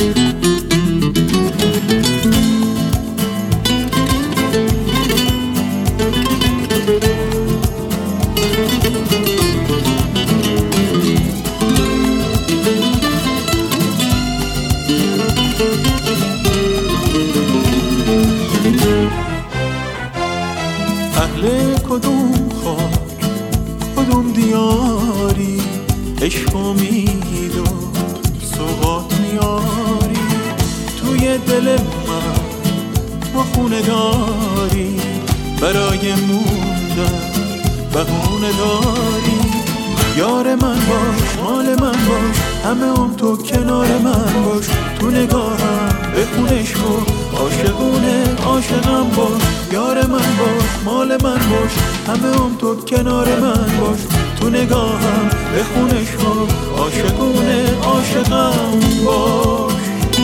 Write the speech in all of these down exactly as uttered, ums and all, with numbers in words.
اهل کدوم خاک کدوم دیاری، عشق امید و سوغات میاری. توی دل من تو خونه داری، برای موندن بهونه داری. یار من باش، مال من باش، همه اون تو کنار من باش. تو نگاهم بخونش کن، عاشقونه عاشقم باش. یار من باش، مال من باش، همه اون تو کنار من باش. تو نگاهم بخونش کن، عاشقونه عاشقم باش.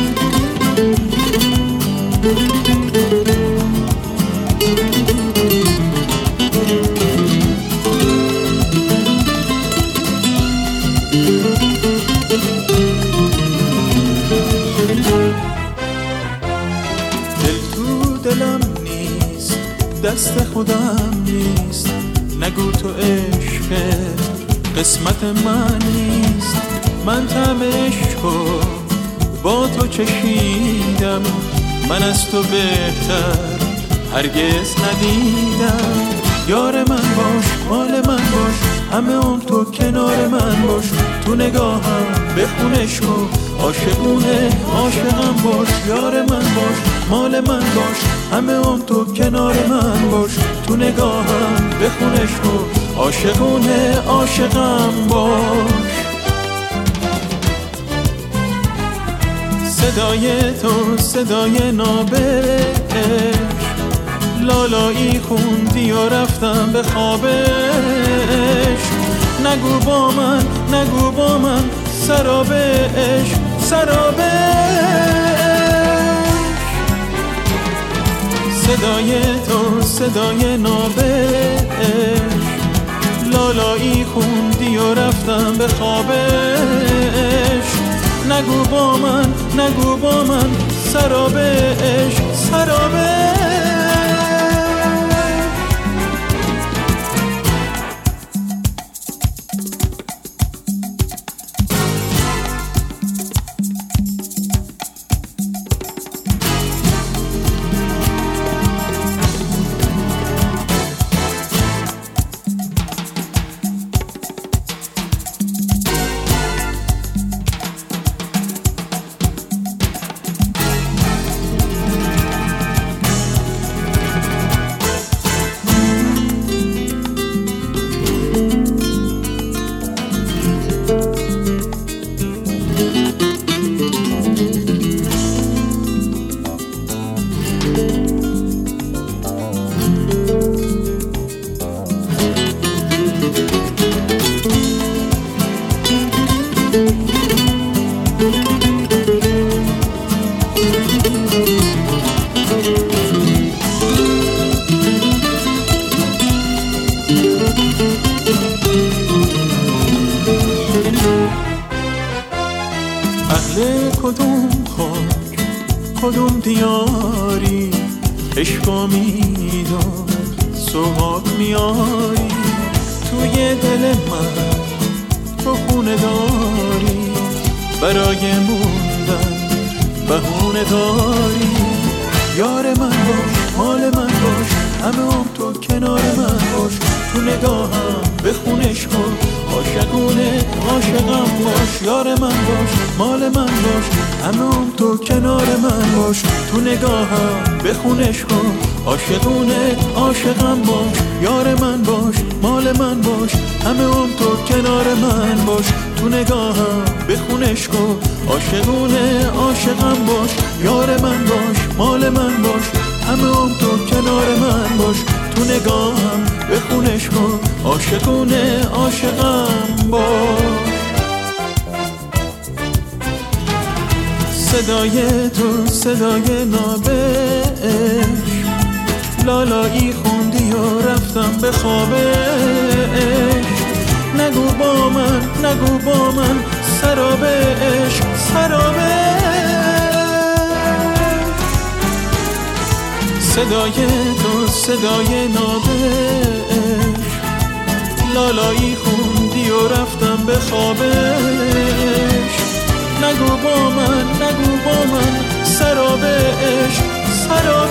دل تو دلم نیست، دست خودم نیست. نگو تو عشق قسمت من نیست. من طعم عشقو با تو چشیدم، من از تو بهتر هرگز ندیدم. یار من باش، مال من باش، همه اون تو کنار من باش. تو نگاهم بخونش کن، عاشقونه عاشقم باش. یار من باش، مال من باش، همه اون تو کنار من باش. تو نگاهم بخونش کن، عاشقونه عاشقم باش. صدای تو صدای نابش، لالایی خوندی و رفتم به خوابش. نگو با من نگو با من سرابش سرابش. صدای تو صدای نابش، لالایی خوندی و رفتم به خوابش. نگو با من نگو با من سرابش سرابش. اهل کدوم خاک کدوم دیاری، عشق امید و سوغات میاری. توی دل من تو خونه داری، برای موندن بهونه داری. یار من باش، مال من باش، همه اون تو کنار من باش. تو نگاهم بخونش کن، عاشقونه عاشقم باش. یار من باش، مال من باش، همه اون تو کنار من باش. تو نگاهم بخونش کن، عاشقونه عاشقم باش. یار من باش، مال من باش، همه اون تو کنار من باش. تو نگاهم بخونش کن، عاشقونه عاشقم باش. یار من باش، مال من باش، همه اون تو کنار من باش. تو نگاهم بخونش کن، عاشقونه عاشقم باش. صدای تو صدای نابش، لالایی خوندی و رفتم به خوابش. نگو با من نگو با من سرابش سرابش. صدای تو صدای نابش، لالایی خوندی و رفتم به خوابش. نگو با من نگو با من سرابش سرابش